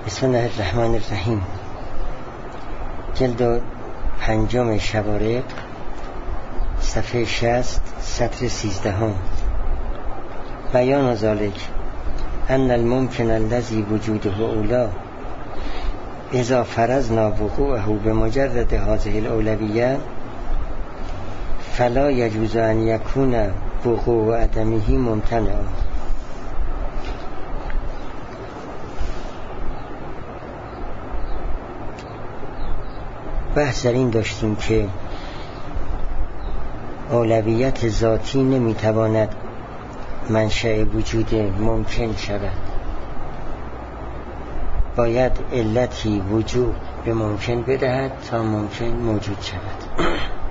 بسم الله الرحمن الرحیم. جلد 5 شوارق، صفحه 60، سطر 13. بیان ذلک ان الممکن الذی وجوده اولا اذا فرضنا وقوعه بمجرد هذه الاولویه فلا یجوز ان یکون وقوع عدمه ممتنعا. بحث در این داشتیم که اولویت ذاتی نمیتواند منشأ وجود ممکن شود، باید علتی وجود به ممکن بدهد تا ممکن موجود شود.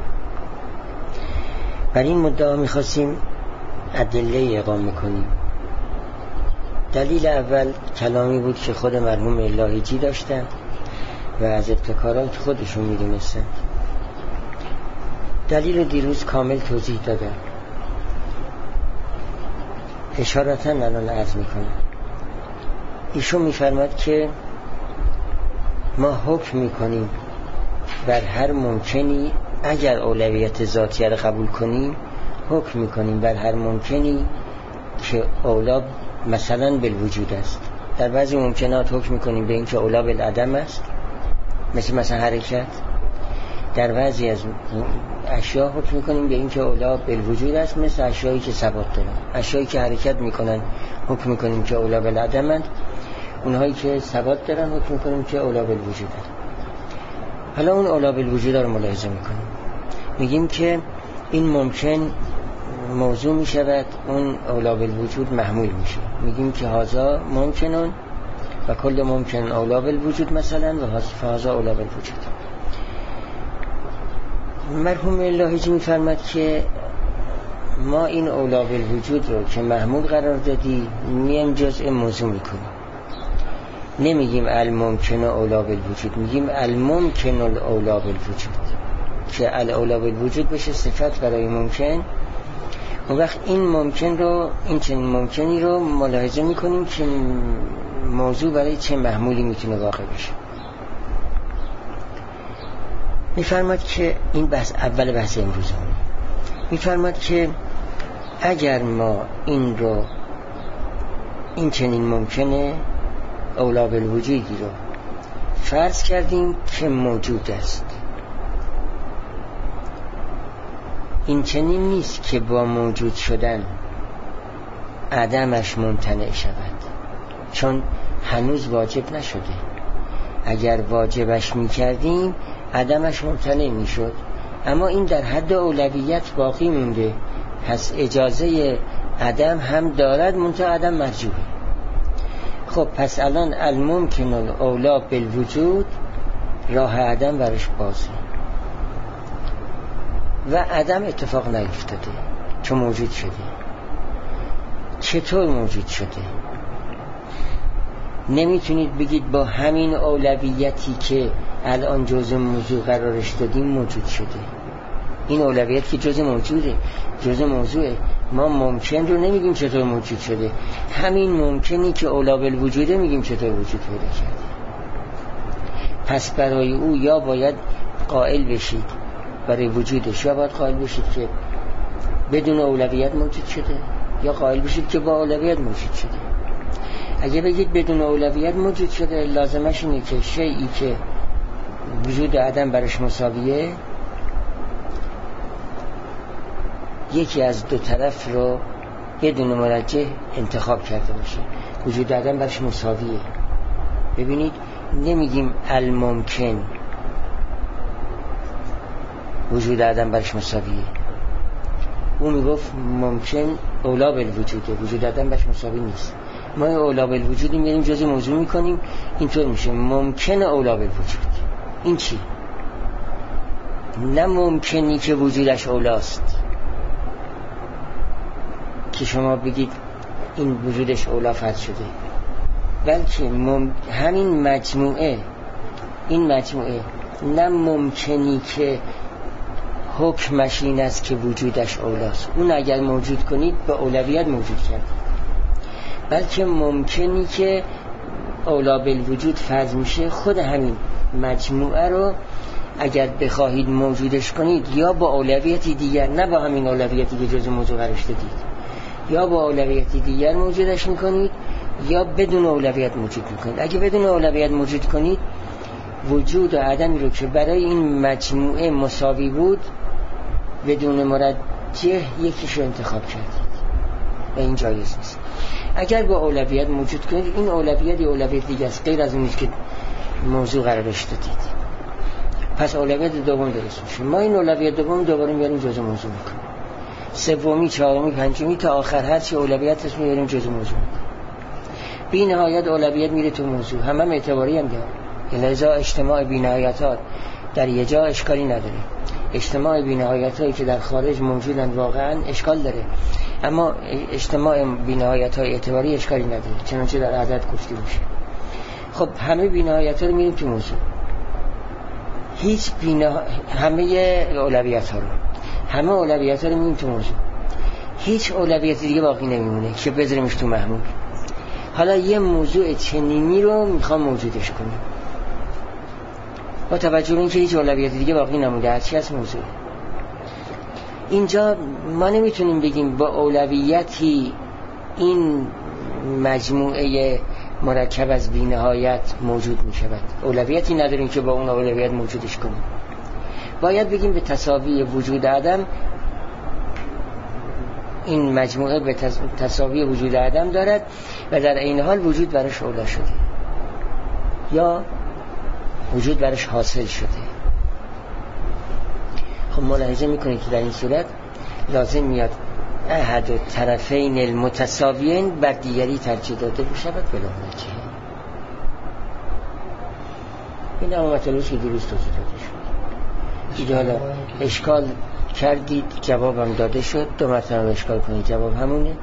بر این مدعا میخواستیم ادله اقامه کنیم. دلیل اول کلامی بود که خود مرحوم لاهیجی داشتن و از ابتکارات خودشون میدونستن. دلیل رو دیروز کامل توضیح دادم، اشارتا الان عرض میکنم. ایشون میفرماد که ما حکم میکنیم بر هر ممکنی، اگر اولویت ذاتیه رو قبول کنیم حکم میکنیم بر هر ممکنی که اولا مثلا بالوجود است. در بعضی ممکنات حکم میکنیم به این که اولا بالعدم است، مثل حرکت. در بعضی از اشیاء حکم میکنیم به این که اولا بالوجود است، مثل اشیایی که ثبات دارن. اشیایی که حرکت میکنن حکم میکنیم که اولا بالعدمند، اونهایی که ثبات دارن حکم میکنیم که اولا بالوجود است. حالا اون اولا بالوجود رو ملاحظه میکنیم، میگیم که این ممکن موضوع میشود، اون اولا بالوجود محمول میشه. میگیم که هذا ممکنون و کل ممکن اولا بالوجود مثلا و هذا اولا بالوجود. مرحوم لاهیجی میفرماد که ما این اولا بالوجود رو که محمول قرار دادی میم جزء موضوع میکنیم. نمیگیم الممکن اولا بالوجود، میگیم الممکن اولا بالوجود که الاولا بالوجود بشه صفت برای ممکن. اون وقت این ممکن رو، این چنین ممکنی رو ملاحظه میکنیم که موضوع برای چه محمولی میتونه واقع بشه. میفرماد که این بحث اول بحث امروز همونه. میفرماد که اگر ما این رو، این چنین ممکنه اولا بالوجودی رو فرض کردیم که موجود است، این چنین نیست که با موجود شدن عدمش ممتنع شود، چون هنوز واجب نشده. اگر واجبش میکردیم عدمش ممتنع میشد، اما این در حد اولویت باقی مونده، پس اجازه عدم هم دارد، منتها عدم مرجوحه. خب پس الان الممکن الاولا بالوجود راه عدم برش بازه و عدم اتفاق نیفتاده چون موجود شده. چطور موجود شده؟ نمیتونید بگید با همین اولویتی که الان جزء موضوع قرارش دادیم موجود شده. این اولویت که جزء موجوده، جزء موضوعه. ما ممکن رو نمیگیم چطور موجود شده، همین ممکنی که اولا بالوجوده میگیم چطور وجود پیدا کرده. پس برای او یا باید قائل بشید برای وجودش، یا باید قائل بشید که بدون اولویت موجود شده، یا قائل بشید که با اولویت موجود شده. اگه بگید بدون اولویت موجود شده، لازمش اینه که شیئی که وجود عدم برش مساویه، یکی از دو طرف رو بدون مرجح انتخاب کرده باشه. وجود عدم برش مساویه. ببینید نمیگیم الممکن وجود عدم برش مساویه، اون میگفت ممکن اولا بالوجوده، وجود عدم برش مساوی نیست. ما اولا بالوجودی میریم جزء موضوع میکنیم، اینطور میشه ممکن اولا بالوجود. این چی؟ نه ممکنی که وجودش اولاست که شما بگید این وجودش اولا فرض شده، بلکه همین مجموعه، این مجموعه نه ممکنی که حکمش این است که وجودش اولاست، اون اگر موجود کنید به اولویت موجود کرد، بلکه ممکنی که اولا بالوجود فرض میشه، خود همین مجموعه رو اگر بخواهید موجودش کنید یا با اولویتی دیگر، نه با همین اولویتی که جزء موضوع قرارش دادید، یا با اولویتی دیگر موجودش میکنید یا بدون اولویت موجود میکنید. اگه بدون اولویت موجود کنید، وجود و عدمی رو که برای این مجموعه مساوی بود بدون مرجح یکیش رو انتخاب کردید و این جایز نیست. اگر با اولویت موجود کنید، این اولویت یا اولویت دیگه است غیر از اونیست که موضوع قرارش دادید، پس اولویت دوم درست میشه. ما این اولویت دوم دوباره میاریم جزء موضوع میکنیم، سومی، چهارمی، پنجمی تا آخر هر چی اولویت هست میاریم جزء موضوع میکنیم. بی نهایت اولویت میره تو موضوع، هم اعتباری هم داره. لذا اجتماع بی نهایت‌ها در یه جا اشکالی نداره، اجتماع بی نهایت‌هایی که در خارج موجودن واقعا اشکال داره، اما اجتماع بی نهایت‌های اعتباری اشکالی نداره، چنانچه در عدد گفته میشه. خب همه بی نهایت‌ها رو میریم تو موضوع، همه اولویت‌ها رو، همه اولویت‌ها رو میریم تو موضوع، هیچ اولویت دیگه باقی نمیمونه که بذاریمش تو محمول. حالا یه موضوع چنینی رو میخوام موجودش کنیم با توجه به اینکه هیچ اولویت دیگه باقی نمونده، هرچی از موضوع. اینجا ما نمیتونیم بگیم با اولویتی این مجموعه مرکب از بی‌نهایت موجود میشود، اولویتی نداریم که با اون اولویت موجودش کنیم. باید بگیم به تساوی وجود عدم، این مجموعه به تساوی وجود عدم دارد و در این حال وجود برش اولا شده یا وجود برش حاصل شده. خب ملاحظه میکنید که در این صورت لازم میاد احد و طرفین المتساویین بر دیگری ترجیح داده بشود بلا وجه. این هم مطلبی که دیروز توضیح داده شد. دیگه حالا اشکال کردید جوابم داده شد، دو مرتبه اشکال کنید جواب همونه.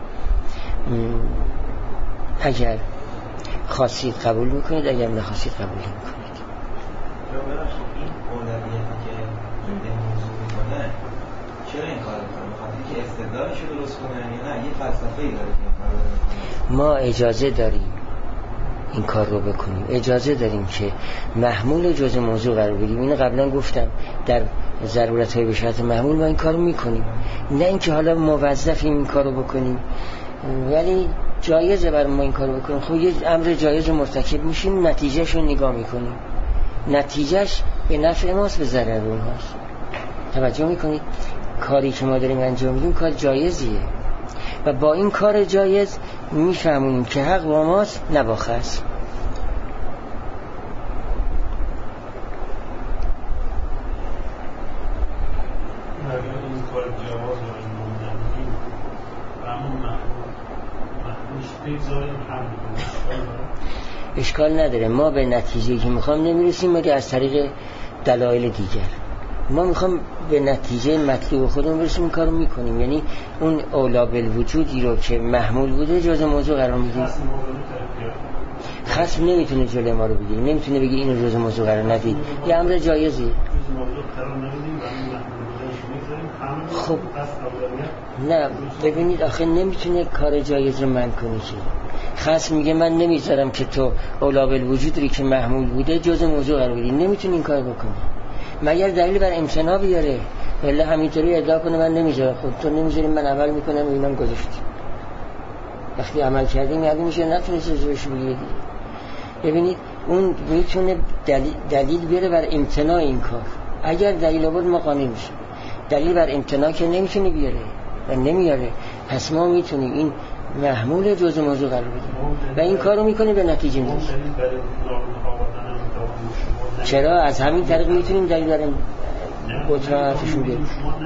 اگر خواستید قبول میکنید، اگر نخواستید قبول نمیکنید. این اولویتی که به موضوع میکنه چرا این کار میکنه؟ بخاطر که استدلالش رو درست کنه یا نه یه فلسفه‌ای داره که این کار رو بکنه؟ ما اجازه داریم این کار رو بکنیم، اجازه داریم که محمول جزء موضوع قرار بدیم. اینو قبلا گفتم، در ضرورت‌های به شرط محمول ما این کار رو میکنیم، نه اینکه حالا موظفیم این کار رو بکنیم، ولی جایزه برای ما این کار رو بکنیم. خب یه امر جایز رو مرتکب میشیم، نتیجهش رو نگاه میکنیم، نتیجهش به نفع ماست به ضرر اونهاست. توجه میکنید کاری که ما داریم انجام میدیم کار جایزیه و با این کار جایز میفهمونیم که حق با ماست نه با خصم. اشکال نداره، ما به نتیجه‌ای که میخوام نمیرسیم مگر از طریق دلایل دیگر. ما میخوام به نتیجه مطلوب خودمون برسیم، این کارو میکنیم، یعنی اون اولا بالوجودی رو که محمول بوده جزء موضوع قرار میدیم. خصم نمیتونه جلوی ما رو بگیره، نمیتونه بگه اینو جزء موضوع قرار ندید، یه امر جایزی. خب نه ببینید آخه نمیتونه کار جایز رو منع کنه که خصم میگه من نمیذارم که تو اولا بالوجودی که محمول بوده جزء موضوع قرار بدی، نمیتونه این کار بکنه مگر دلیل بر امتناع بیاره، ولی همینطوری ادعا کنه من نمیذارم. خب تو نمیذاری من عمل میکنم و اینم گذاشتی، وقتی عمل کردیم یعنی میشه نتونستی زورش بگیری. ببینید اون میتونه دلیل بیاره بر امتناع این کار، اگر دلیل آورد ما قانع میشیم، دلیل بر امتناع که نمیتونه بیاره و نمیاره، پس ما میتونیم این محمول جزء موضوع قرار بدیم و این کارو میکنیم به نتیجه میرسیم. چرا؟ از همین طریق میتونیم دلیل بریم قدرتشون بیاریم.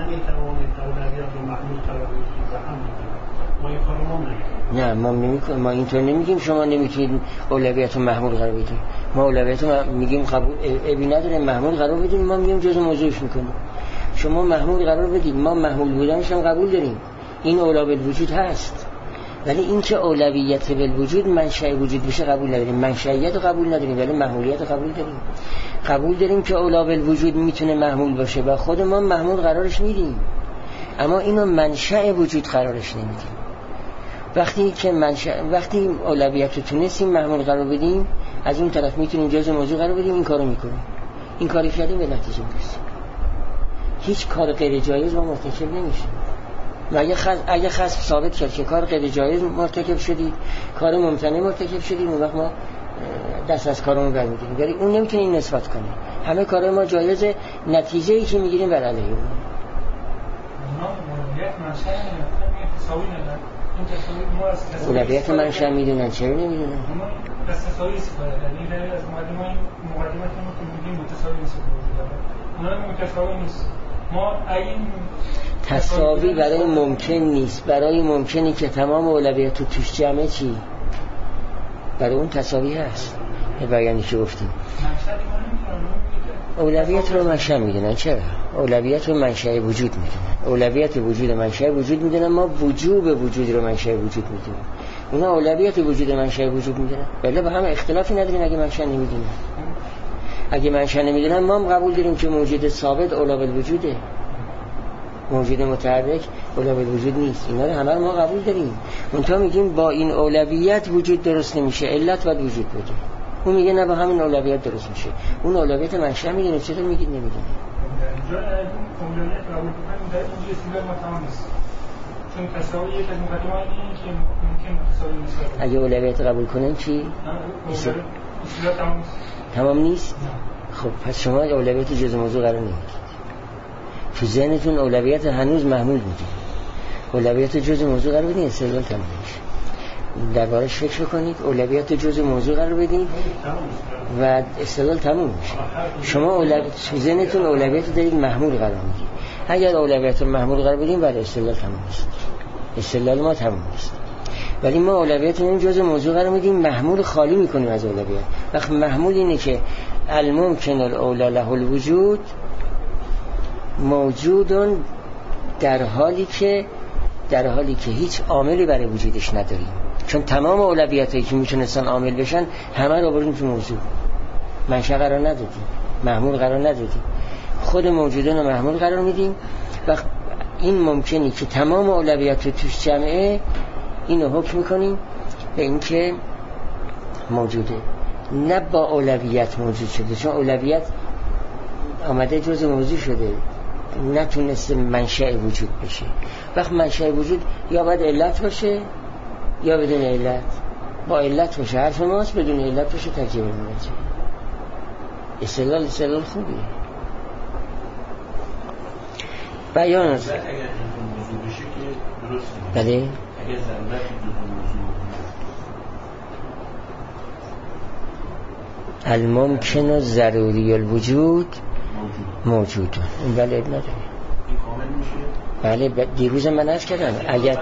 نه ما نمیکنیم، ما اینطور نمیگیم شما نمیتونید اولویت و محمول قرار بدیم. ما اولویت رو میگیم قبول ابی نداره محمول قرار بدیم، ما میگیم جزء موضوعش میکنیم. شما محمول قرار بدید، ما محمول بودنش هم قبول داریم، این اولا بالوجود هست، ولی این که اولویت بالوجود منشأ وجود بشه قبول نداریم. منشأیت رو قبول نداریم ولی محمولیت رو قبول داریم. قبول داریم که اولا بالوجود میتونه محمول باشه و خود ما محمول قرارش میدیم، اما اینو منشأ وجود قرارش نمیدیم. وقتی اولویت رو تونستیم محمول قرار بدیم از اون طرف میتونیم جز موضوع قرار بدیم، این کارو میکنیم، این کاری کردیم به نتیجه میرسیم. هیچ کار غیر جایز ما مرتکب نمیشیم. اگه خصم ثابت کرد که کار غیر جایز مرتکب شدی، کار ممتنع مرتکب شدی، اون وقت ما دست از کارمون برمی‌داریم. ولی اون نمیتونه این نسبت کنه. همه کارهای ما جایزه، نتیجه ای که میگیریم بر علیه اون. اولویت منشأ میدونن، چرا نمیدونن؟ تساوی استفاده یعنی در از مقدماتی که میگیم متساوی استفاده اونها متساوی نیست. ما این تساوی برای ممکن نیست. برای ممکنی که تمام اولویت تو توش جمعه چی؟ برای اون تساوی هست. به بیانی که گفتیم اولویت رو منشأ میدونن. چرا؟ اولویت رو منشأ وجود میدونن. اولویت وجود منشأ وجود میدونن. ما وجوب وجود رو منشأ وجود میدونن. اونا اولویت وجود منشأ وجود میدونن. بله با هم اختلافی نداریم. اگه منشأ نمیدونن، اگه منشأ نمیدونن، ما هم قبول داریم که موجود ثابت اولا بالوجوده، موجود متحرک اولا بالوجود نیست. اینا رو همه ما قبول داریم. منتها میگیم با این اولویت وجود درست نمیشه، علت باید وجود بده. اون میگه نه با همین اولویت درست میشه. اون اولویت منشأ میدونه. چطور میگید نمیدونه؟ اولویت قبول کنیم در این استدلال ما تمام نیست، چون تساوی یک از مقدماتی که ممکن متساوی نیست. اگه اولویت قبول کنیم چی؟ استدلال تمام نیست. خب پس شما اولویت جز موضوع قرار نمیدید. تو ذهنتون اولویت هنوز محمول میدید. اولویت جز موضوع قرار بدین، استدلال تمام میشه. دربارش فکر کنید. اولویت جز موضوع قرار بدین و استدلال تموم میشه. شما تو ذهنتون اولویت دارید محمول قرار میدید. اگر اولویت رو محمول قرار بدین بعد استدلال تموم میشه. استدلال ما تموم میشه. ولی ما اولویت رو جز موضوع قرار میدیم، محمول خالی میکنیم از اولویت. وقت محمول اینه که الممکن الاولا له الوجود موجودن در حالی که هیچ عاملی برای وجودش نداریم. چون تمام اولویتایی که میتونستن عامل بشن همه رو بردیم تو موضوع. منشأ قرار ندادیم، محمول قرار ندادیم، خود موجودان رو محمول قرار میدیم. وقت این ممکنی که تمام اولویت رو توش جمعه، اینو حکم میکنیم به اینکه موجوده، نه با اولویت موجود شده. چون اولویت آمده جز موضوع شده، نتونسته منشأ وجود بشه. وقت منشأ وجود یا باید علت باشه یا بدون علت. با علت باشه حرف ماست، بدون علت باشه ترجیح میدیم. استدلال خوبیه. بیان است. اگر موضوع بشه که درست نیست. بله. اگر ضرورت موضوع الممکن و ضروری الوجود موجود. این بله نداره. این کامل میشه. بله دیروز من عرض کردم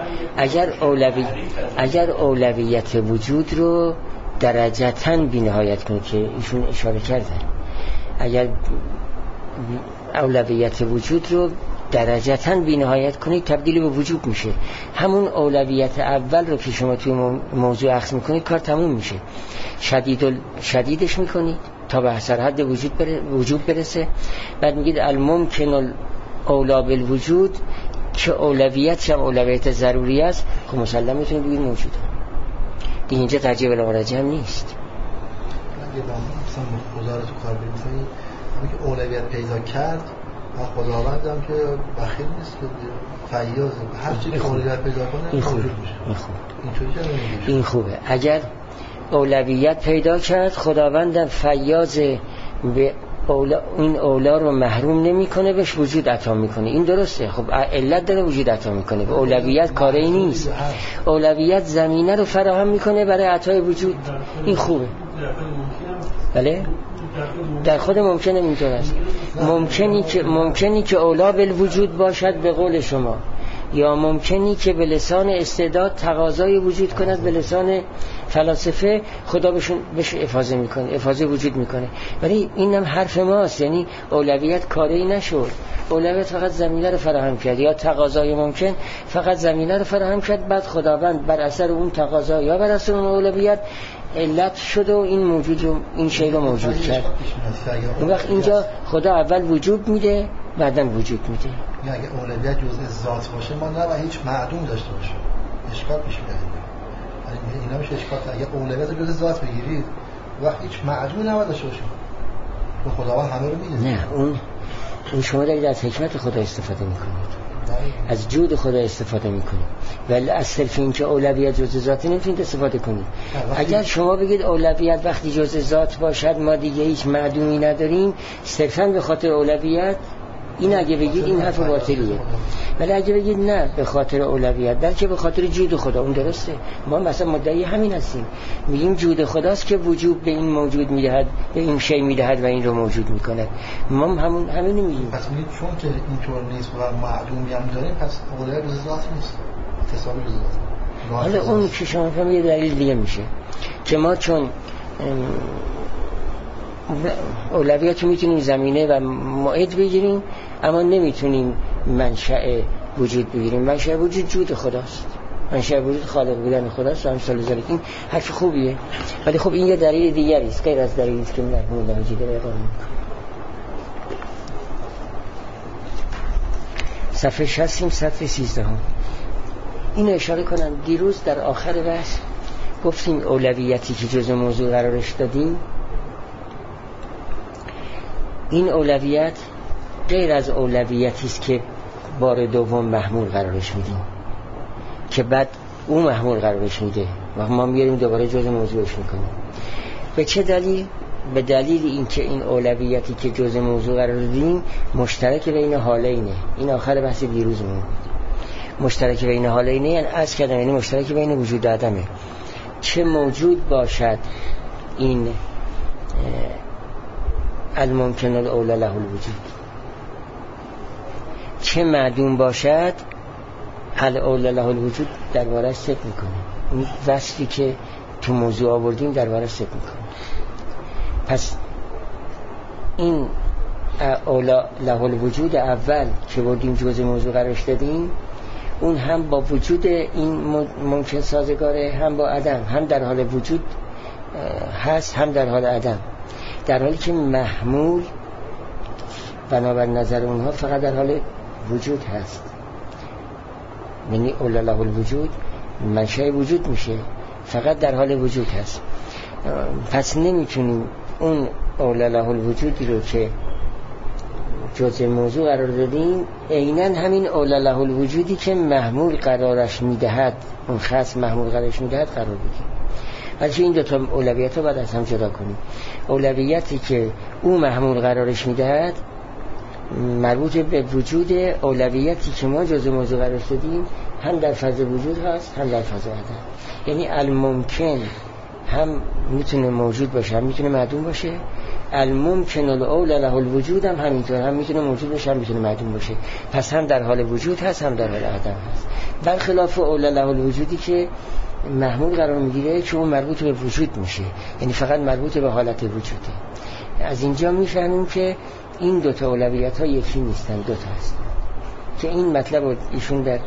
اگر اولویت وجود رو درجتاً بی‌نهایت کنید که ایشون اشاره کردن، اگر اولویت وجود رو درجتاً بی‌نهایت کنید تبدیل به وجود میشه. همون اولویت اول رو که شما توی موضوع اخذ میکنید کار تموم میشه. شدیدش میکنید تا به اثر حد وجود برسه. بعد میگید الممکن اولا بالوجود که اولویت هم اولویت ضروری است. خب مسلم میتونید بگید موجوده. دیگه اینجا ترجیح بالمراجع هم نیست. اگه مثلا گزارش کار بکنید که اولویت پیدا کرد و خداوندم که بخیل نیست که فیاض، هر چی که اولویت پیدا کنه موجود میشه. این خوبه. اگر اولویت پیدا کرد خداوندم فیاض، به این اولا رو محروم نمیکنه، بهش وجود عطا میکنه. این درسته. خب علت داره وجود عطا میکنه. به اولویت کاری نیست. اولویت زمینه رو فراهم میکنه برای عطای وجود. این خوبه. بله در خود ممکنه اینطور است. ممکنی که اولا بالوجود باشد به قول شما، یا ممکنی که به لسان استعداد تقاضای وجود کند، به لسان فلاسفه خدا بهش افاضه میکنه، افاضه وجود میکنه. ولی اینم حرف ماست. یعنی اولویت کاری نشد، اولویت فقط زمینه رو فراهم کرد، یا تقاضای ممکن فقط زمینه رو فراهم کرد، بعد خداوند بر اثر اون تقاضا یا بر اثر اون اولویت علت شد و این موجود رو، این شی رو موجود کرد. اون وقت اینجا خدا اول وجود میده بعداً وجود میده. اگه اولویت جزء ذات باشه ما نه و هیچ معدوم داشته باشه اشکال پیش میاد. اینا میشه اشکال. اگه اولویت جزء ذات بگیرید وقت هیچ معدومی نباید داشته باشه، به خداوند همه رو میده. نه، اون شما دارید از حکمت خدا استفاده میکنید، از جود خدا استفاده میکنید، ولی از صرف این که اولویت جزء ذات نمیتونید استفاده کنید. اگر شما بگید اولویت وقتی جزء ذات باشد ما دیگه هیچ معدومی نداریم صرفاً به خاطر اولویت، این اگه بگید این حرف باطلیه. ولی اگه بگید نه به خاطر اولویت بلکه به خاطر جود خدا، اون درسته. ما مثلا مدعی همین هستیم، میگیم جود خداست که وجود به این موجود میدهد، به این شی میدهد و این رو موجود میکنه. ما همین میگیم. پس میگید چون که اینطور نیست و معدومی هم داریم پس اولویت جزء ذات نیست، اتصال جزء ذات. حالا اون که شما فهمید یه دلیل دیگه میشه که ما چون اولویت رو میتونیم زمینه و موعد بگیریم اما نمیتونیم منشأ وجود بگیریم. منشأ وجود جود خداست، منشأ وجود خالق بودن خداست. مثال ذلك این حرف خوبیه، ولی خب این یه دلیل دیگری است غیر از دلیلی که مرحوم بهاجی داره اقرار میکنه. صفحه 60 سطر 13. این اشاره کنم دیروز در آخر بحث گفتیم اولویتی که جزء موضوع قرارش دادیم، این اولویت غیر از اولویتی است که بار دوم محمول قرارش میدیم که بعد اون محمول قرارش میده و ما میاریم دوباره جزء موضوعش میکنیم. به چه دلیل؟ به دلیل اینکه این اولویتی که جزء موضوع قرار دادیم مشترک بین حالینه. این آخر بحث دیروزمون بود. مشترک بین حالینه یعنی از کردن یعنی مشترک بین وجود و عدمه. چه موجود باشد این الممکن الاولی له الوجود، چه معدوم باشد الاولی له الوجود درباره‌اش ذکر میکنه. این وصفی که تو موضوع آوردیم درباره‌اش ذکر میکنه. پس این اولی له الوجود اول که بردیم جزء موضوع قرارش دادیم، اون هم با وجود این ممکن سازگاره، هم با عدم، هم در حال وجود هست هم در حال عدم، در حالی که محمول بنابر نظر اونها فقط در حال وجود هست. یعنی اولی له الوجود منشأ وجود میشه، فقط در حال وجود هست. پس نمیتونیم اون اولی له الوجودی رو که جزء موضوع قرار دادیم عیناً همین اولی له الوجودی که محمول قرارش میدهد، اون خاص محمول قرارش میدهد قرار بدیم. بلکه این دوتا اولویت رو باید از هم جدا کنیم. اولویتی که او محمول قرارش میدهد مربوط به وجود، اولویتی که ما جزء موضوع قرارش دادیم هم در فاز وجود هست هم در فاز عدم. یعنی الممکن هم میتونه موجود باشه هم میتونه معدوم باشه، الممکن الاولی له الوجود هم همینطور، هم میتونه موجود باشه هم میتونه معدوم باشه. پس هم در حال وجود هست هم در حال عدم هست، برخلاف اولی له الوجودی که محمول قرار میگیره که اون مربوط به وجود میشه، یعنی فقط مربوط به حالت وجوده. از اینجا میفهمیم که این دوتا اولویت ها یکی نیستن، دوتا هستن که این مطلب رو ایشون در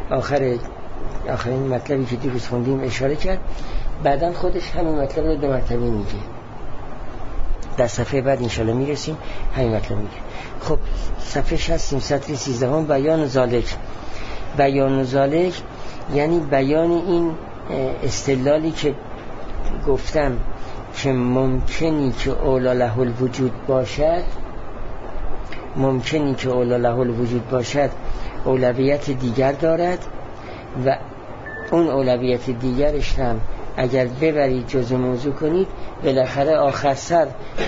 آخرین مطلبی که دیروز خوندیم اشاره کرد. بعداً خودش همین مطلب رو 2 مرتبه میگه، در صفحه بعد انشالله میرسیم همین مطلب میگه. خب صفحه 60 سطر 13 بیان ذالک. بیان ذالک یعنی بیان این استدلالی که گفتم که ممکنی که اولی له الوجود باشد، ممکنی که اولی له الوجود باشد اولویت دیگر دارد و اون اولویت دیگرش هم اگر ببرید جزء موضوع کنید بالاخره آخر سر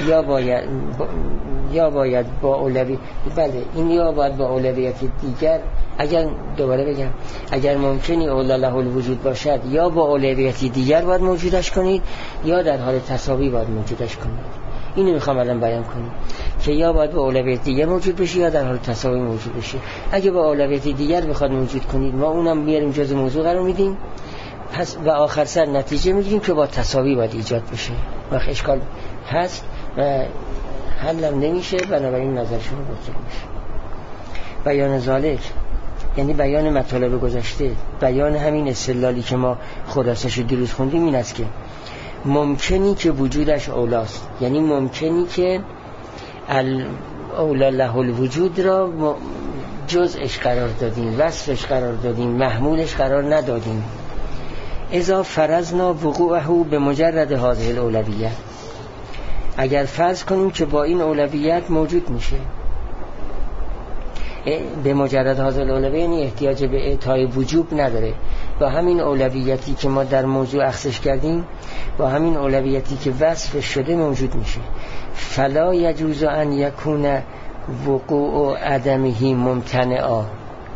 یا باید با اولویت، بله این یا باید با اولویت دیگر، اگر دوباره بگم اگر ممکنی اولی له الوجود باشد یا با اولویت دیگر باید موجودش کنید یا در حال تساوی باید موجودش کنید. اینو میخوام الان بیان کنم که یا باید با اولویت دیگر موجود بشه یا در حال تساوی موجود بشه. اگه با اولویت دیگر بخواد موجود کنید ما اونم میاریم جزء موضوع قرار میدیم، پس و آخر سر نتیجه میگیریم که با تساوی باید ایجاد بشه. وقت اشکال هست و حلم نمیشه، بنابراین نظر شما باطل میشه. بیان ذالک یعنی بیان مطالب گذشته، بیان همین استدلالی که ما خلاصش رو دیروز خوندیم این است که ممکنی که وجودش اولاست، یعنی ممکنی که اولی له الوجود را جزءش قرار دادیم، وصفش قرار دادیم، محمولش قرار ندادیم. اذا فرضنا وقوعه به مجرد هذه الاولویه، اگر فرض کنیم که با این اولویت موجود میشه، به مجرد حاصل اولویت یعنی احتیاج به اعطای وجوب نداره، با همین اولویتی که ما در موضوع اخذش کردیم، با همین اولویتی که وصف شده موجود میشه. فلا یجوز ان یکون وقوع عدمه ممتنعا.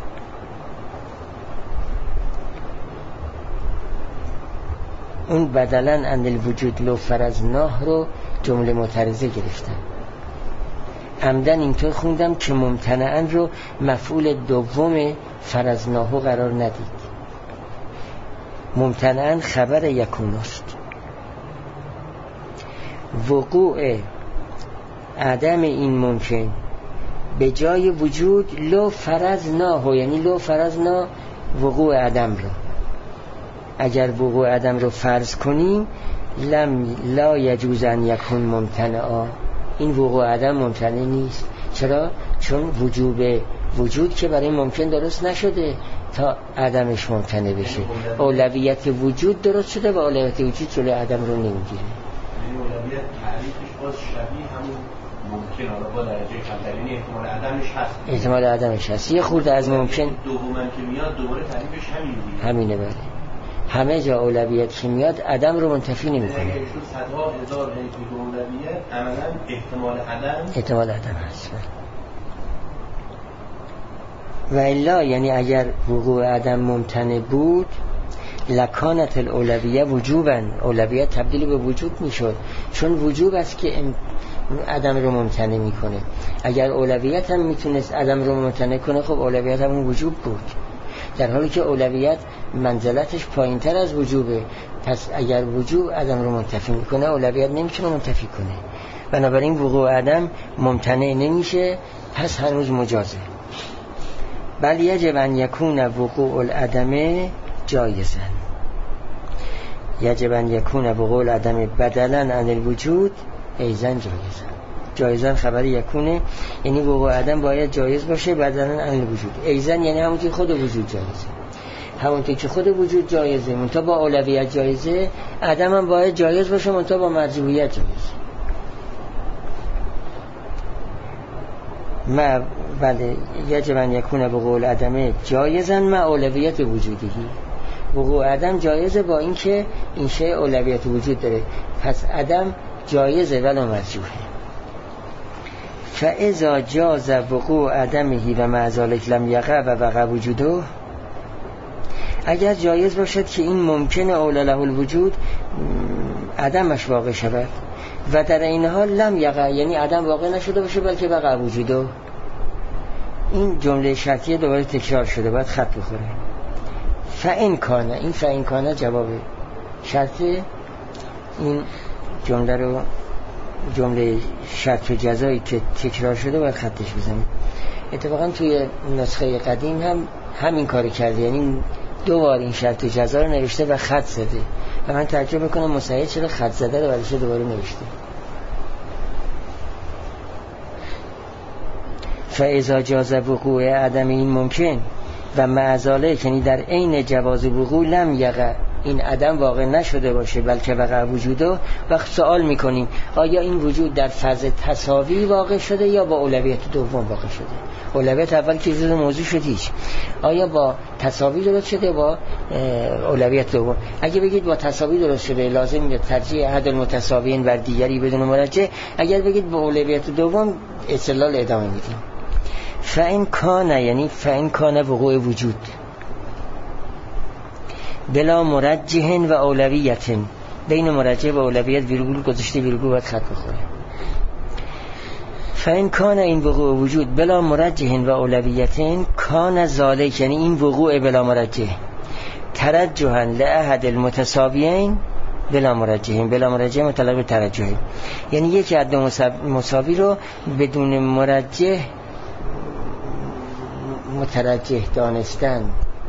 اون بدلا عن الوجود لو فرضناه رو جمله معترضه گرفتن. عمدن اینطور خوندم که ممتنعا رو مفعول دوم فرضناه قرار ندید. ممتنعا خبر یکون است. وقوع عدم این ممکن به جای وجود لو فرضناه، یعنی لو فرضنا وقوع عدم رو، اگر وقوع عدم رو فرض کنیم لا یجوز ان یکون ممتنعا، این وقوع عدم ممتنع نیست. چرا؟ چون وجود که برای ممکن درست نشده تا عدمش ممتنع بشه. اولویت وجود درست شده و اولویت وجود جلوی عدم رو نمیگیره. این اولویت تعریفش باز شبیه همون ممکن، حالا با درجه کمترین احتمال عدمش هست. احتمال عدمش هست. یه خورده از ممکن دومن که میاد دوباره تعریفش همینه. بله، همه جا اولویت که میاد عدم رو منتفی نمی‌کنه. اگه شد صدها هزار اولویت عملاً احتمال عدم هست. و الا یعنی اگر وقوع عدم ممتنع بود لکانت الاولویه وجوبا، اولویت تبدیل به وجود میشد، چون وجوب است که عدم رو ممتنع میکنه. اگر اولویت هم میتونست عدم رو ممتنع کنه خب اولویت هم وجوب بود، در حالی که اولویت منزلتش پایین تر از وجوبه. پس اگر وجوب عدم رو منتفی میکنه اولویت نمیتونه منتفی کنه، بنابراین وقوع عدم ممتنع نمیشه، پس هنوز مجازه. بل یجب ان یکون وقوع العدم جایزا، یجب ان یکون وقوع العدم بدلا عن الوجود ایزن جایزا خبر یکونه، یعنی وقوع عدم باید جایز باشه بدلا عن الوجود. ایزن یعنی همونطور خود وجود جایزه، همونطور که خود وجود جایزه منتها با اولویت جایزه، عدم هم باید جایز باشه منتها با مرجوعیت جایزه. ما بله یجب ان یکون وقوع العدم جایزا مع اولویت وجودی. وقوع عدم جایزه با اینکه این شی اولویت وجود داره، پس عدم جایزه ولی مرجوحه. فاذا جاز وقوع عدمه و مع ذلک لم یقع و وقع وجوده، اگر جایز باشد که این ممکنه اولا له الوجود عدمش واقع شود و در این حال لم یقع یعنی عدم واقع نشده باشه بلکه وقع وجوده، این جمله شرطیه دوباره تکرار شده باید خط بخوره. فإن کانه، این فإن کانه جواب شرط این جمله رو، جمله شرط و جزایی که تکرار شده باید خطش بزنیم. اتفاقا توی نسخه قدیم هم همین کاری کرده، یعنی دو بار این شرط و جزا رو نوشته و خط زده و من تعجب میکنم مسعید چرا خط زده رو برایش دوباره نوشته. فاذا جاز وقوع عدم این ممکن و مع ذلک یعنی در عین جواز وقوع لم یقع، این عدم واقع نشده باشه بلکه وقع وجوده، وقت سوال میکنیم آیا این وجود در فاز تساوی واقع شده یا با اولویت دوم واقع شده؟ اولویت اول که جزء موضوع شد هیچ، آیا با تساوی درست شده با اولویت دوم؟ اگه بگید با تساوی درست شده لازم میاد ترجیح احد المتساویین بر دیگری بدون مرجح، اگر بگید با اولویت دوم استدلال ادامه میدیم. فإن کان یعنی فإن کان وقوع وجود بلا مرجح و اولویت، بین مرجح و اولویت ویرگول گذاشته، ویرگول باید خط بخوره. فإن کان این وقوع وجود بلا مرجح و اولویت کان ذالک یعنی این وقوع بلا مرجح ترجحا لأحد المتساویین بلا مرجح، بلا مرجح مطلق به ترجح، یعنی یکی از دو مساوی رو بدون مرجح مترجح دانستن،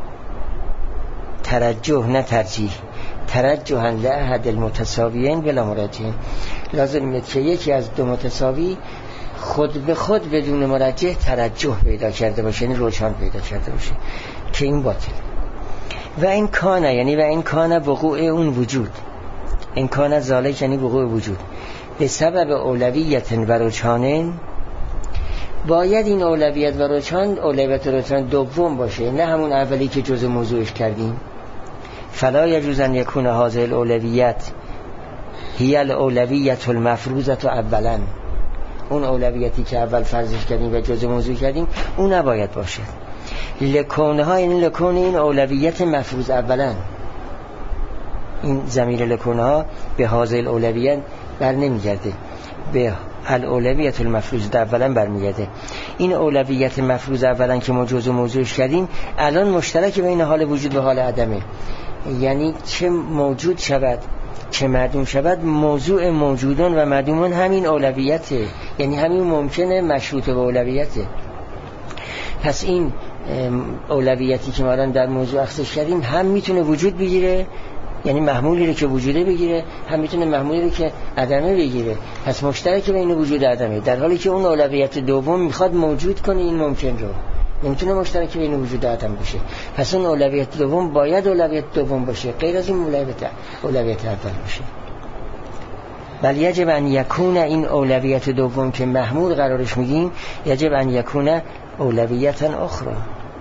ترجح نه ترجیح، ترجحا لأحد المتساویین بلا مرجح، لازم میاد که یکی از دو متساوی خود به خود بدون مرجح ترجح پیدا کرده باشه، یعنی روشن پیدا کرده باشه که این باطل. و این کانه یعنی و این کانه وقوع اون وجود، این کانه ذالک یعنی وقوع وجود به سبب اولویت و رجحان، باید این اولویت و رجحان اولویت و رجحان دوم باشه، نه همون اولی که جزء موضوعش کردیم. فلا یجوز ان یکون هذه الاولویت هی الاولویت المفروضه اولا، اون اولویتی که اول فرضش کردیم و جزء موضوع کردیم اون نباید باشه. لکونها یعنی لکون این اولویت مفروض اولا، این ضمیر لکونها به هذه الاولویت بر نمیگرده، به الاولویت المفروض اولا برمیگرده. این اولویت مفروض اولا که ما جزء موضوعش کردیم الان مشترک بین حال وجود و حال عدمه، یعنی چه موجود شود چه معدوم شود، موضوع موجودان و معدومان همین اولویته، یعنی همین ممکنه مشروط به اولویته. پس این اولویتی که ما الان در موضوع اخذش کردیم هم میتونه وجود بگیره، یعنی محمولی رو که وجوده بگیره، هم میتونه محمولی رو که عدمه بگیره. پس مشترک بین وجود و عدمه، در حالی که اون اولویت دوم میخواد موجود کنه این ممکن رو، نمیتونه مشترک بین وجود و عدم باشه. پس اون اولویت دوم باید اولویت دوم باشه، غیر از این اولویت اول باشه. بل یجب ان یکون، این اولویت دوم که محمول قرارش میگیم، یجب ان یکون اولویت اخرى.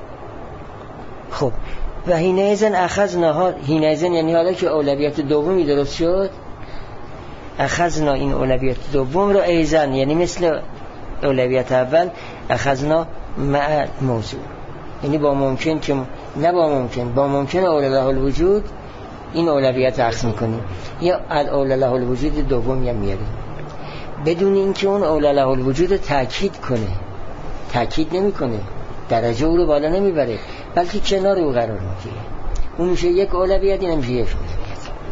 خب و حینئذ اخذنا، حینئذ یعنی حالا که اولویت دومی درست شد، اخذنا این اولویت دوم رو ایزن، یعنی مثل اولویت اول اخذنا مع موضوع، یعنی با ممکن که نه با ممکن اوله له الوجود این اولویت اخذ میکنیم، یا الاوله له الوجود دومی هم میاریم، بدون اینکه اون اوله له الوجود تاکید کنه، تاکید نمیکنه، درجه او رو بالا نمیبره، بلکه کنار او قرار میگیره. اون میشه یک اولویت، این میشه یک اولویت.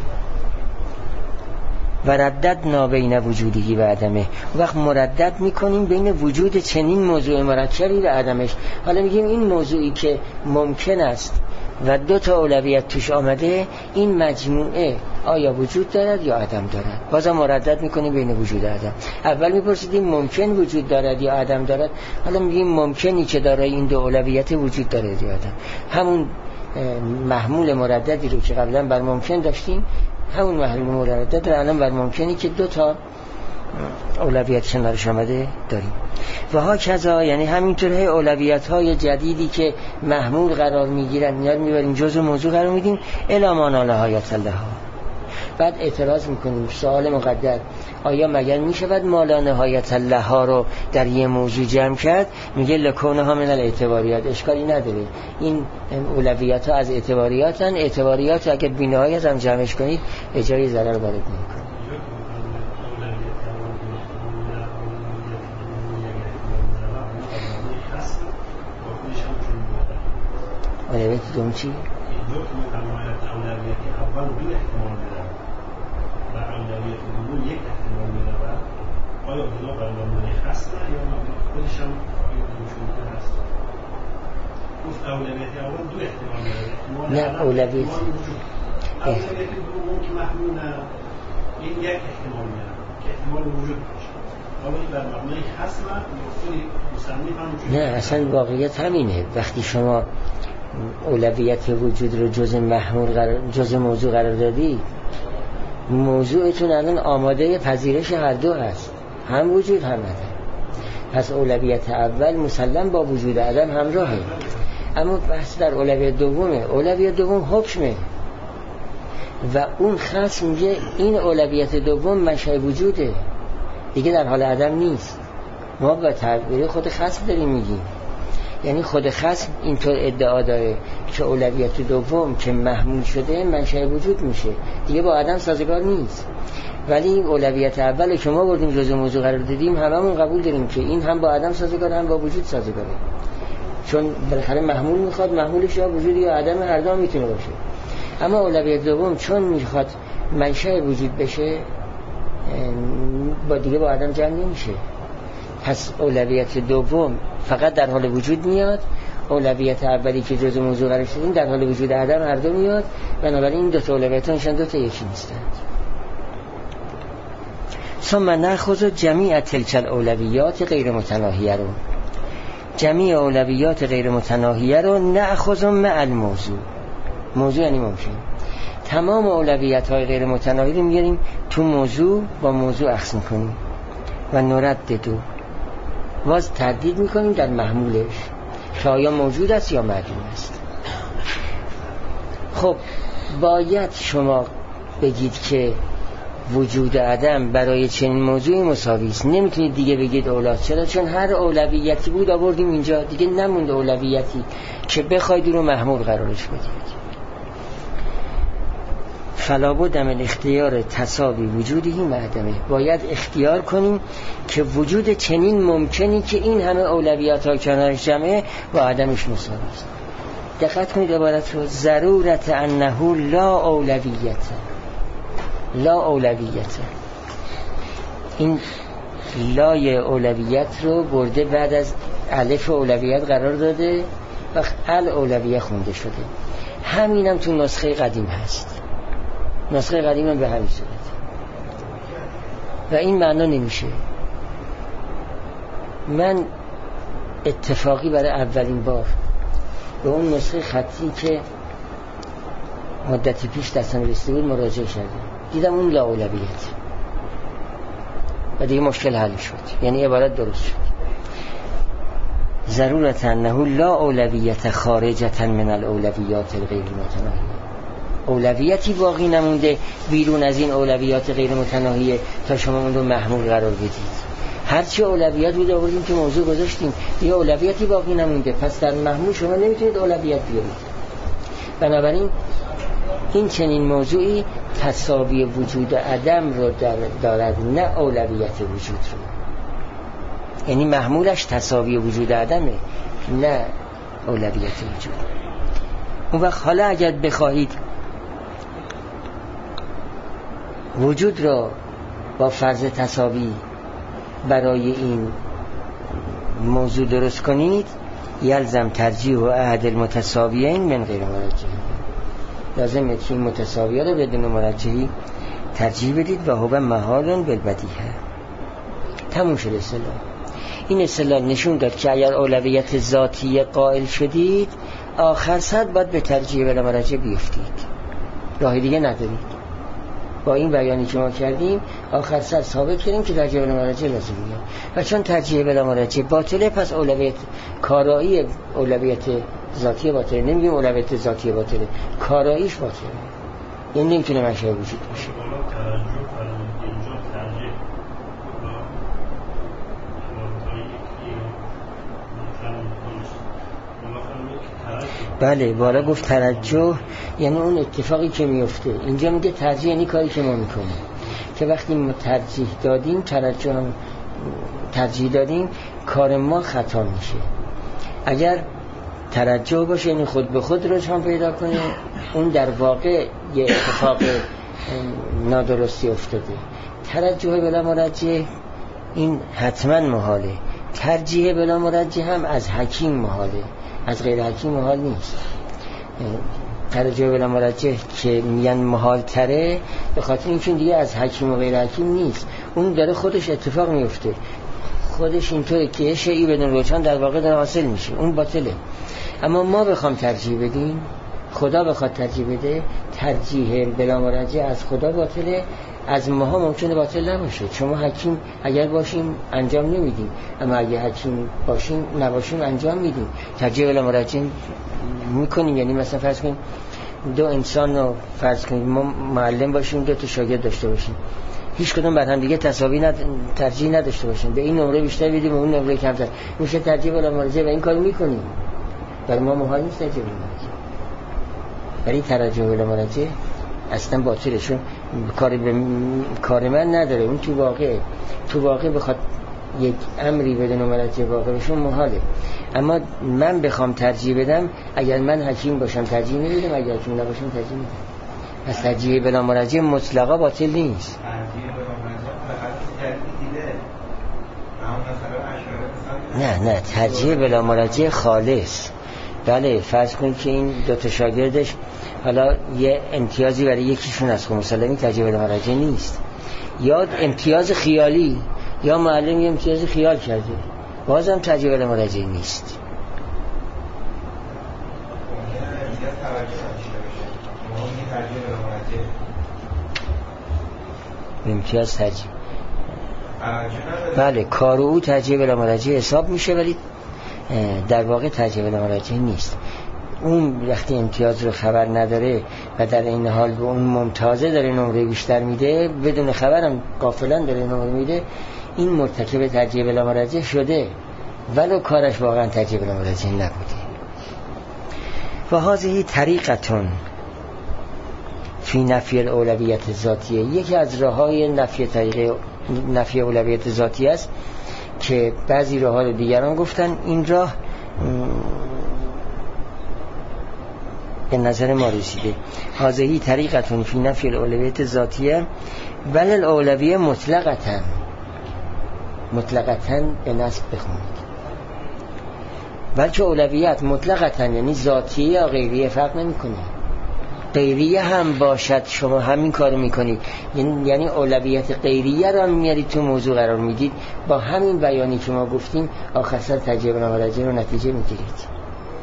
و رددنا بین وجودی و عدمه، وقت مردد میکنیم بین وجود چنین موضوع مرکبی و عدمش. حالا میگیم این موضوعی که ممکن است و دو تا اولویت توش آمده، این مجموعه آیا وجود دارد یا عدم دارد. بازم مردد میکنیم بین وجود و عدم. اول میپرسیدیم ممکن وجود دارد یا عدم دارد، حالا میگیم ممکنی که دارای این دو اولویت وجود دارد یا عدم. همون محمول مرددی رو که قبلا بر ممکن داشتیم، همون محمول مردد رو الان بر ممکنی که دو تا اولویت کنارش آمده داریم. و ها کذا، یعنی همینطور اولویت های جدیدی که محمول قرار میگیرن میاد میبریم جزء موضوع قرار میدیم، الا ما نالهایت لها. بعد اعتراض میکنیم، سوال مقدر، آیا مگر میشود ما لا نهایت لها رو در یه موضوع جمع کرد؟ میگه لکونها من الاعتباریات، اشکالی نداره، این اولویت ها از اعتباریاتن، اعتباریات اگر بی نهایت هم جمعش کنید به جای ضرر وارد نمیکنه. اولویت دوم چی؟ اولویت اول دو احتمال میدن و اولویت دوم یک احتمال میدن. آیا اونا برنامه هستن یا خودش هم آیا هست؟ گفت اولویت اول دو احتمال میدن. نه اولویت دوم که محمول این یک احتمال میدن که احتمال وجود باشه. حالا این برنامه هست من خودی مصنف هم نه اصلا واقعیت همینه. وقتی شما اولویت وجود رو جزء موضوع قرار دادی، موضوعتون الان آماده پذیرش هر دو هست، هم وجود هم عدم. پس اولویت اول مسلم با وجود عدم همراهه، اما بحث در اولویت دومه. اولویت دوم حکمه و اون خصم میگه این اولویت دوم منشأ وجوده دیگه، در حال عدم نیست. ما با تعبیر خود خصم داریم میگیم، یعنی خود خصم اینطور ادعا داره که اولویت دوم که محمول شده منشأ وجود میشه دیگه، با عدم سازگار نیست. ولی این اولویت اول که ما بردیم جزء موضوع قرار دادیم، هممون قبول داریم که این هم با عدم سازگار هم با وجود سازگاره، چون بالاخره محمول میخواد محمولش یا وجود یا عدم هر دو میتونه باشه. اما اولویت دوم چون میخواد منشأ وجود بشه، با دیگه با عدم جمع نمیشه. پس اولویت دوم فقط در حال وجود میاد، اولویت اولی که جزء موضوع قرار شدیم در حال وجود عدم هر دو میاد، بنابراین این دو تا اولویت هاشون دو تا یکی نیستند. ثم نأخذ جمیع تلک الاولویات غیر متناهیه رو، جمیع اولویات غیر متناهیه رو نأخذ مع الموضوع. موضوع یعنی ممکن. تمام اولویت‌های غیر متناهی رو میاریم تو موضوع با موضوع اخذ میکنیم و نرددو باز تردید میکنیم در محمولش که آیا موجود است یا معدوم است. خب باید شما بگید که وجود عدم برای چنین موضوعی مساوی است. نمیتونید دیگه بگید اولاد. چرا؟ چون هر اولویتی بود آوردیم اینجا، دیگه نمونده اولویتی که بخواید رو محمول قرارش بدید. فلا بد من اختیار تساوی وجودی معدمه. باید اختیار کنیم که وجود چنین ممکنی که این همه اولویت ها کنارش جمعه و عدمش مساوی است. دقت کنید عبارت رو، ضرورت انه لا اولویت. لا اولویت، این لای اولویت رو برده بعد از الف اولویت قرار داده و ال اولویه خونده شده. همینم تو نسخه قدیم هست. نسخه قدیم هم به همین صورت و این معنا نمیشه. من اتفاقی برای اولین بار به اون نسخه خطی که مدتی پیش دستم رسیده بود مراجعه کردم، دیدم اون لا اولویت و دیگه مشکل حل شد، یعنی عبارت درست شد. ضرورت انه لا اولویت خارجة من الاولویات الغیر متناهیه. اولویتی باقی نمونده بیرون از این اولویات غیر متناهیه تا شما اون رو محمول قرار بدید. هرچی اولویت بود آوردیم که موضوع گذاشتیم، یه اولویتی باقی نمونده، پس در محمول شما نمیتونید اولویت بیارید. بنابراین این چنین موضوعی تساوی وجود عدم رو دارد، نه اولویت وجود رو. یعنی محمولش تساوی وجود عدمه نه اولویت وجود. اون وقت حالا اگر بخواهید وجود را با فرض تساوی برای این موضوع درست کنید، یلزم ترجیح و احد المتساویین من غیر مرجح. لازمه که این متساویه رو بدون مرجحی ترجیح بدید و هو محال بالبدیهه. تموم شد اصطلاح. این اصطلاح نشون داد که اگر اولویت ذاتی قائل شدید آخر صد باید به ترجیح بلا مرجح بیفتید، راه دیگه ندارید. با این بیانی که ما کردیم آخر صد ثابت کردیم که ترجیح بلا مرجح لازمیه و چون ترجیح بلا مرجح باطله پس اولویت کارایی اولویت ذاتی باطله. نمیگیم اولویت ذاتی باطله، کاراییش باطله، این نمیتونه منشأ وجود باشه. بله بالا گفت ترجح یعنی اون اتفاقی که میفته. اینجا میگه ترجیح یعنی کاری که ما میکنیم، که وقتی ما ترجیح دادیم ترجیح دادیم کار ما خطا میشه. اگر ترجح باشه یعنی خود به خود رجحان پیدا کنه، اون در واقع یه اتفاق نادرستی افتاده. ترجح بلا مرجح این حتما محاله. ترجیح بلا مرجح هم از حکیم محاله، از غیر حکیم محال نیست. ترجیح بلا مرجح که میگن محال تره به خاطر اینکه دیگه از حکیم و غیر حکیم نیست، اون داره خودش اتفاق میفته، خودش اینطوره که شیئی بدون رجحان در واقع داره حاصل میشه، اون باطله. اما ما بخوام ترجیح بدیم، خدا بخواد ترجیح بده، ترجیح بلا مرجح از خدا باطله، از ماها ممکنه باطل نباشه. شما حکیم اگر باشیم انجام نمیدیم، اما اگه حکیم باشیم نباشیم انجام میدیم. ترجیح بلا مرجح میکنیم، یعنی مثلا فرض کنیم دو انسان رو فرض کنیم ما معلم باشیم، دو تا شاگرد داشته باشیم، هیچ کدوم بر هم دیگه ترجیح نداشته باشیم، به این نمره بیشتر بدیم و اون نمره کمتر، میشه ترجیح بلا مرجح و این کارو میکنیم. برای ما محال نیست ترجیح بلا مرجح، ولی ترجیح بلا مرجح اصلا باطله، چون کار من نداره. اون تو واقع بخواد یک امری بدون مرجح واقع بشه محاله. اما من بخوام ترجیح بدم، اگر من حکیم باشم ترجیح نمیدم، اگر حکیم نباشم ترجیح میدم. پس ترجیح بلا مرجح مطلقا باطل نیست. نه ترجیح بلا مرجح خالص. بله فرض کنید که این دو تا شاگردش حالا یه امتیازی برای یکیشون هست، خب مسلمی ترجیح بلا مرجح نیست، یا امتیاز خیالی، یا معلم یه امتیاز خیال کرده، بازم ترجیح بلا مرجح نیست. ترجیح بلا مرجع امتیاز ترجیح بله کار او ترجیح بلا مرجع حساب میشه، ولی در واقع ترجیح بلا مرجع نیست. اون وقتی امتیاز رو خبر نداره و در این حال به اون ممتازه داره نمره بیشتر میده، بدون خبرم غافلا داره نمره میده، این مرتکب ترجیح بلا مرجع شده ولو کارش واقعا ترجیح بلا مرجع نبوده. و هذه طریقتون فی نفی الاولویت ذاتیه. یکی از راه‌های نفی اولویت ذاتی است که بعضی راه‌ها رو دیگران گفتن، این راه به نظر ما رسیده. هذه طریقتون فی نفی الاولویت ذاتیه ولی الاولویه مطلقتاً به نصب بخونید. بلکه اولویت مطلقتاً یعنی ذاتیه یا غیریه فرق نمی‌کنه. غیریه هم باشد شما همین کارو میکنید، یعنی اولویت غیریه رو هم میارید تو موضوع قرار میدید، با همین بیانی که ما گفتیم آخر سر ترجیح بلا مرجع رو نتیجه میگیرید.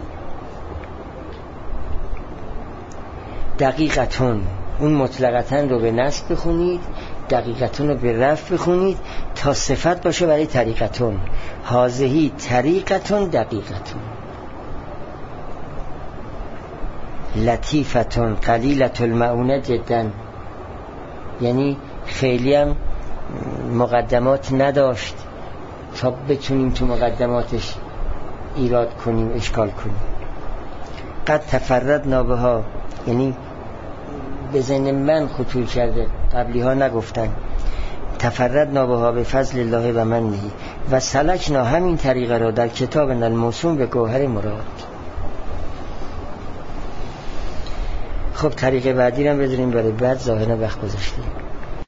دقیقتون اون مطلقتاً رو به نصب بخونید، دقیقتون رو به رفع بخونید تا صفت باشه برای طریقتون. هذه طریقتون دقیقتون لطیفتون قلیلت المعونه جدا، یعنی خیلی هم مقدمات نداشت تا بتونیم تو مقدماتش ایراد کنیم اشکال کنیم. قد تفردنا بها، یعنی به ذهن من خطور کرده، قبلی ها نگفتن. تفردنا بها به فضل الله و منه و سلکنا همین طریقه را در کتاب الموسوم به گوهر مراد. خب طریقه بعدی رو بذاریم برای بعد، ظاهرا وقت گذاشتیم.